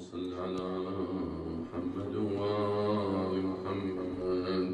صل على محمد وآل محمد.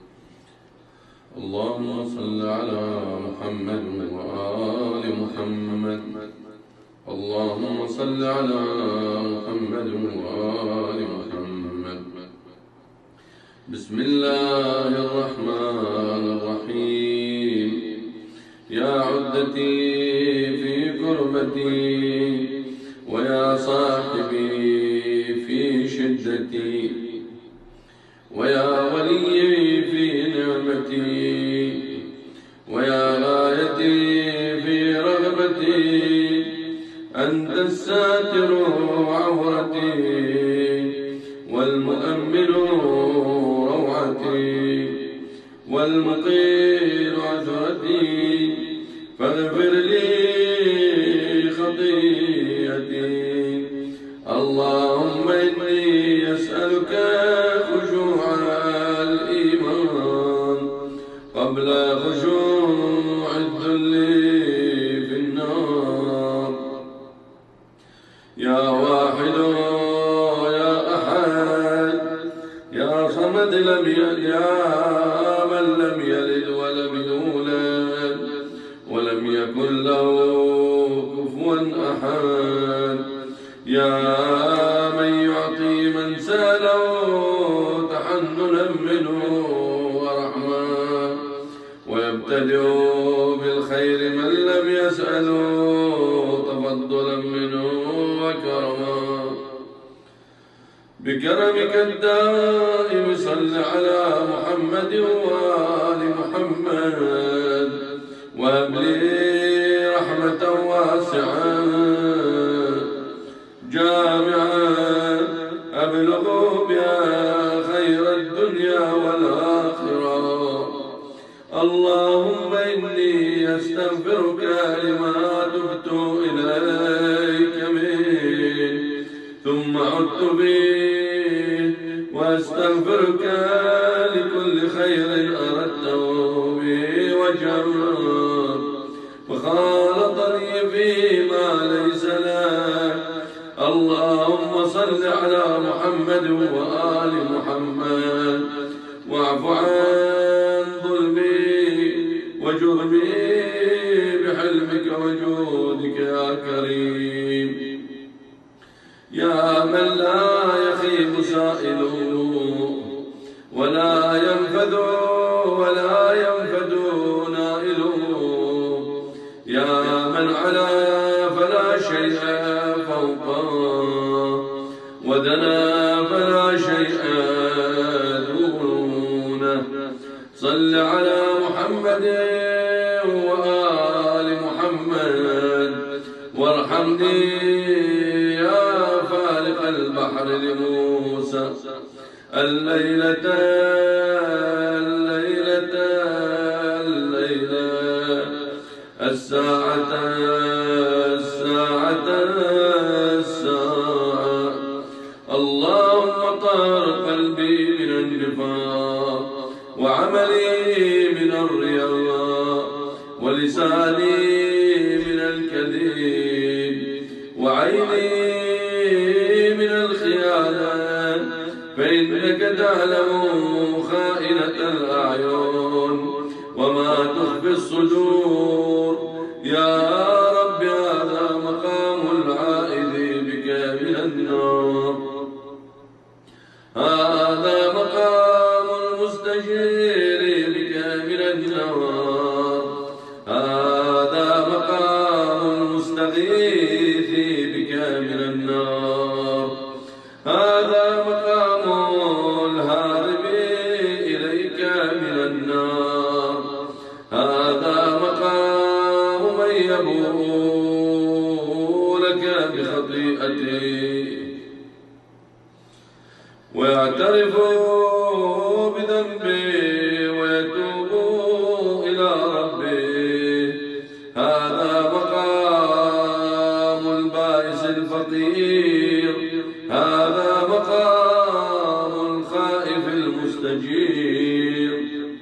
اللهم صل على محمد وآل محمد. اللهم صل على محمد وآل محمد. بسم الله الرحمن الرحيم. يا عدتي في كربتي ويا صاحبي في شدتي ويا ولي في نعمتي ويا غايتي في رغبتي أنت الساتر عورتي والمؤمن روعتي والمقيل عثرتي فاغفر لي خطيئتي. اللهم إني أسألك خشوع الإيمان قبل خشوع الذل في النار. يا واحد يا أحد يا صمد لم يلد يا من لم يلد ولم يولد ولم يكن له كفوا أحد. يا من يعطي من سأله تحننا منه ورحمة ويبتدئ بالخير من لم يسأله تفضلا منه وكرما. بكرمك الدائم صل على محمد وآل محمد وهب لي رحمة واسعة جامعة أبلغ بها خير الدنيا والآخرة. اللهم إني أستغفرك لما تبت إليك منه ثم عدت به وأستغفرك لكل خير أردته به وجهك وخالطني فيما ليس لك. اللهم صل على محمد وآل محمد واعف عن ظلمي وجرمي بحلمك وجودك يا كريم. يا من لا يخيب سائله ولا ينفذ نائله. يا من علا فلا شيء فوقه ودنا فلا شيء دونه. صل على محمد وآل محمد وارحمني يا فالق البحر لموسى الليلة الساعة اللهم طهر قلبي من النفاق وعملي من الرياء ولساني من الكذب وعيني من الخيانة فإنك تعلم خائنة الأعين وما تخفي الصدور. يا رب هذا مقام العائذ بك من النار. هذا مقام المستجير بك من النار. هذا مقام المستغيث بك من النار. هذا مقام الهارب إليك من النار. هذا مقام من يبوء لك بخطيئته ويعترف بذنبه ويتوب إلى ربه. هذا مقام البائس الفقير. هذا مقام الخائف المستجير.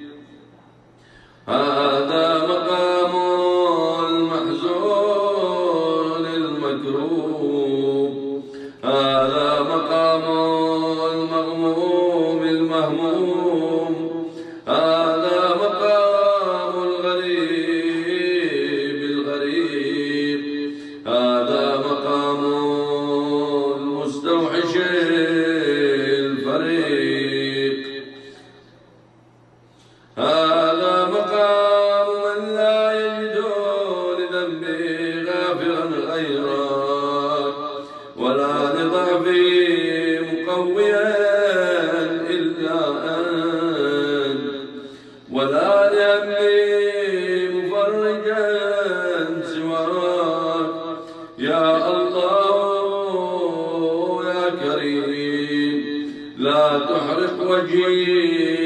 هذا مقام المحزون المكروب. هذا مقام المغموم المهموم، هذا مقام الغريب الغريب، هذا مقام المستوحش الفريق، هذا مقام من لا يجد لذنبه غافرا غيرك، ولا لضعفي مقويا إلا أنت، ولا لهمي مفرجا سواك. يا الله يا كريم، لا تحرق وجهي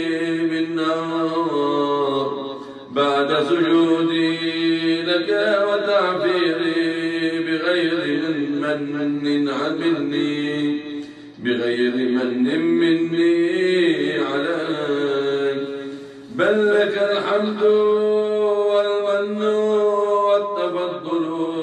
بالنار بعد سجودي لك وتعبيري بغير من مني، بغير من مني عليك، بل لك الحمد والمن والتفضل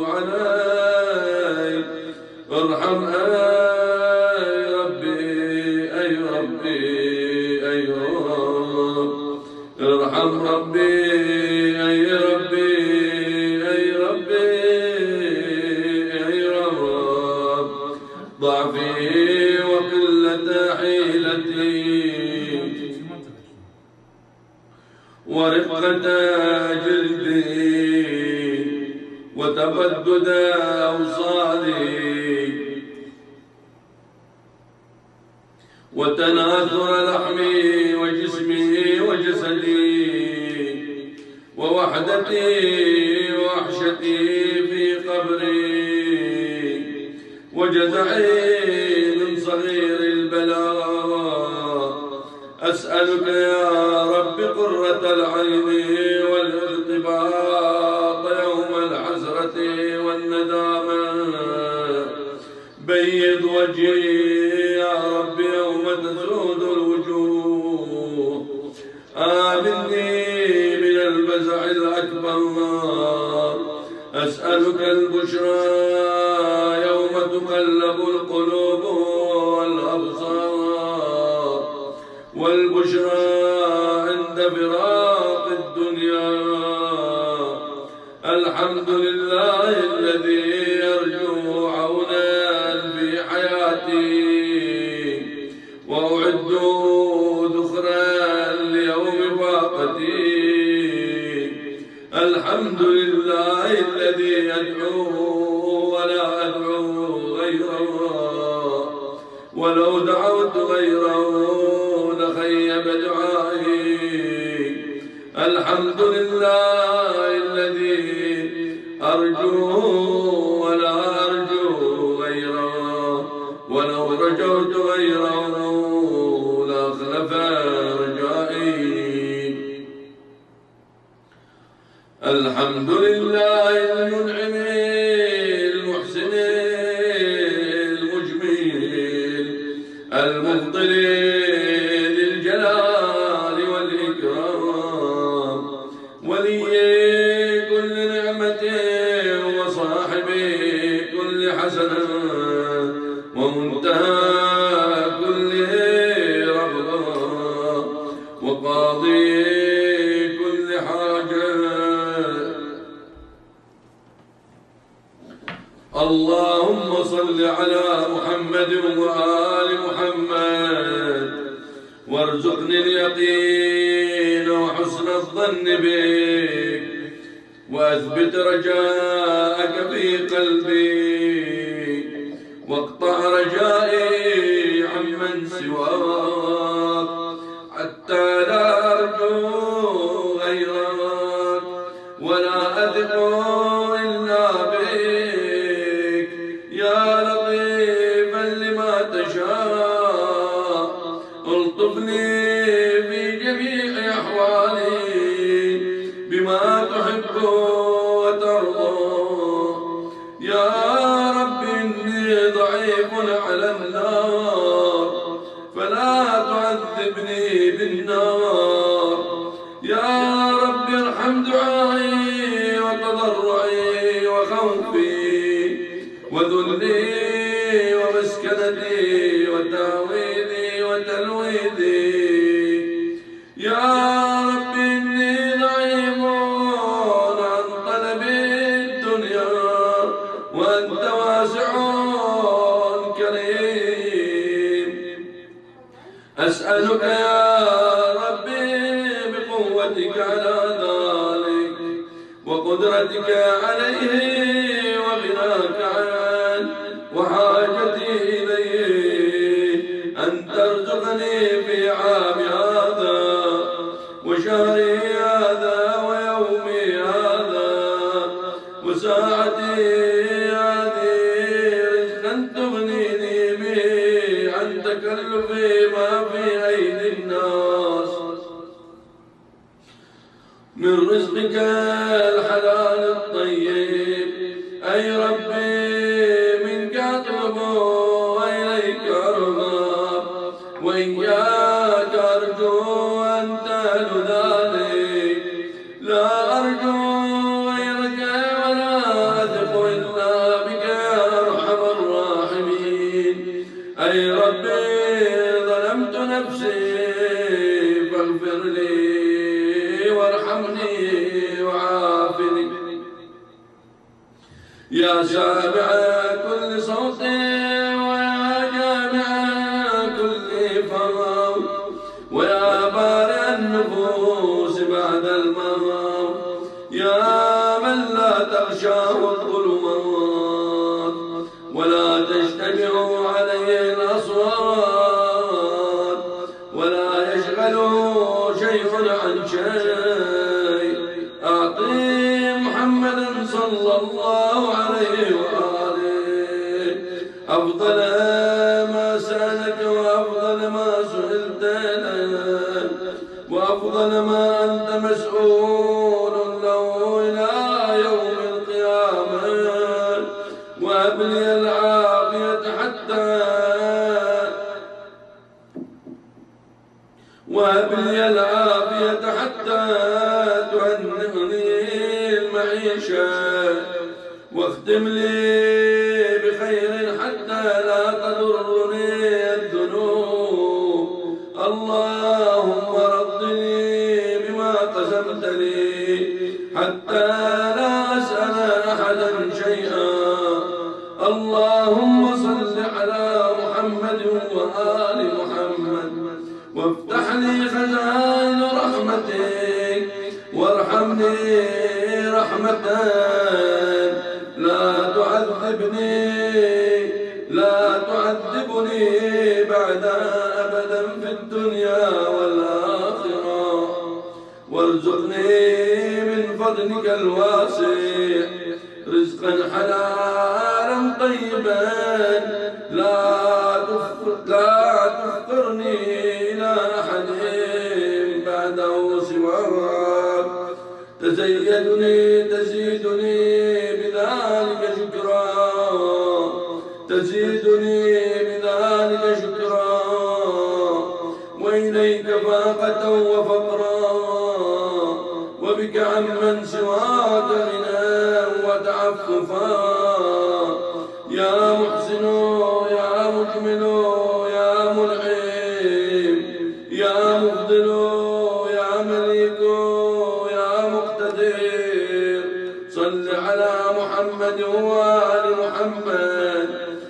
علي. ارحم أي ربي أي ربي أي رب، ارحم ربي أي ربي أي ربي أي رب، ضعفي وقلة حيلتي ورقة جلدي وتبدد أوصالي وتناثر لحمي وجسمي وجسدي ووحدتي ووحشتي في قبري وجزعي من صغير البلاء. أسألك يا رب قرة العين والارتباط يوم الحسرة والندامة. بيض وجهي يا رب يوم تسود الوجوه. آمني من الفزع الأكبر. أسألك البشرى يوم تقلب القلوب والأبصار، والبشرى عند فراق الدنيا. الحمد لله الذي يرجو عونا في حياتي وأعد ذخرا ليوم فاقتي. الحمد لله الذي يدعو ولا أدعو غيره، ولو دعوت غيره لخيب دعائي. الحمد لله الذي أرجو ولا أرجو غيره، ولو رجوت غيره لأخلف رجائي. الحمد لله المنعم المحسن المجمل المفضل للجلال والإكرام، ولي كل نعمة وصاحب كل حسنة ومنتهى كل رغبة وقاضي كل حاجة. اللهم صل على محمد وآل محمد، وارزقني اليقين وحسن الظن بك، وأثبت رجاءك في قلبي، واقطع رجائي عمن سواك، حتى لا أرجو غيرك ولا أثق إلا بك. يا لطيفا لما تشاء، الطفني في جميع أحوالي بما تحب وترضى. يا رب إني ضعيف على النار، فلا تعذبني بالنار. يا رب ارحم دعائي وتضرعي وخوفي وذلي ومسكن جندي وتعويذي وتلويذي. يا رب إني ضعيف عن طلب الدنيا وأنت واسع كريم. أسألك يا ربي بقوتك على ذلك وقدرتك عليه وغناك عنه وحاجتي إليه أن ترزقني في عام هذا وشهري هذا ويومي هذا وساعتي هذه رزقا تغنيني به عن تكلف ما في أيدي الناس من رزقك الحلال الطيب. أي ربي منك أطلب وإليك أرغب وإياك أرجو أن تهل ذلك. لا أرجو غيرك ولا أثق إلا بك يا أرحم الراحمين. أي ربي ظلمت نفسي فاغفر لي وارحمني وعافني. يا سامع كل صوت ويا جامع كل فم ويا بارئ النفوس بعد الموت. يا من لا تغشاه الظلمات ولا تجتمع عليه الأصوات ولا يشغله شيء عن شيء. أعطي محمدا صلى الله عليه وآله أفضل ما سألك وأفضل ما سئلت له وأفضل ما أنت مسؤول له إلى يوم القيامة. وهب لي العافية حتى تهنئني المعيشة واختم لي بخير حتى لا تضرني الذنوب. اللهم ردني بما قسمت لي حتى لا أسأل أحدا شيئا. اللهم صل على محمد وآل محمد وافتح لي خزائن رحمتك وارحمني رحمة لا تعذبني بعدها أبدا في الدنيا والآخرة. وارزقني من فضلك الواسع رزقا حلالا طيبا لا تفقرني إلى أحد بعده سواك. تزيدني بذلك شكرا وإليك فاقة وفقرا وبك عمن سواك غنى وتعففا. يا محسن يا مجمل يا منعم يا مفضل يا مليك يا مقتدر. صل على محمد وآل محمد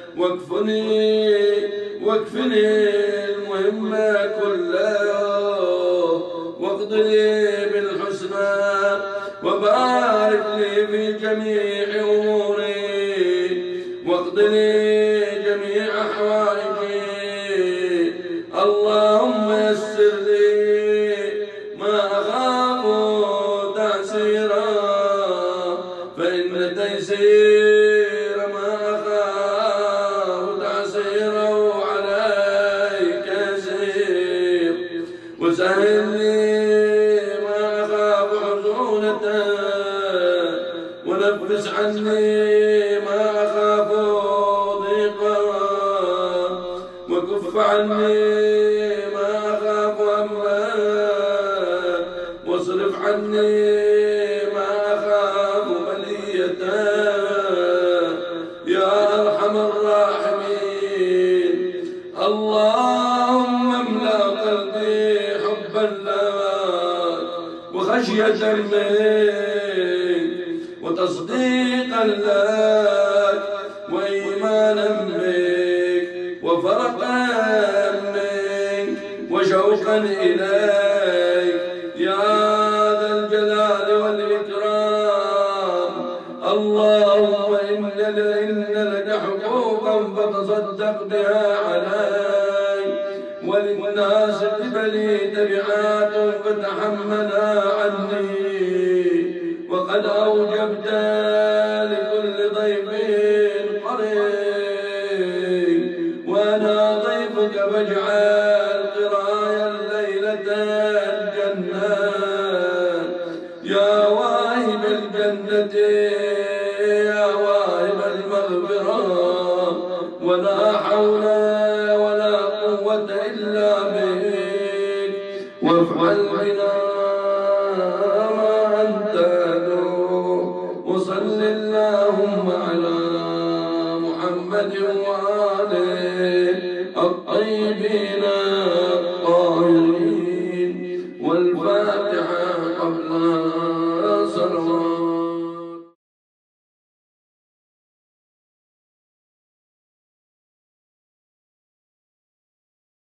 واكفني المهم كله واقض لي بالحسنى وبارك لي في جميع أموري واقض لي جميع حوائجي. اللهم يسر لي ما أخاف تعسيرا فإن تيسير ما أخاف تعسيرا عليك يسير. وسهل لي ما أخاف حزونة ونفس عني ما أخاف ضيقا وكف عني ما أخاف هما واصرف عني ما أخاف بلية. يا أرحم الراحمين اللهم املأ قلبي حبا لك وخشية منك وتصديقا لك وإيمانا بك وفرقا منك وشوقا إليك يا ذا الجلال والإكرام. اللهم إن لك حقوقا فتصدق بها علي، وللناس قبلي تبعات فتحملها عني، وقد أوجبت لكل ضيف قريب وأنا ضيفك فاجعل قرايا الليلة الجنة يا واهب الجنة يا واهب المغفرة، ولا حول ولا قوة إلا بك. وافعل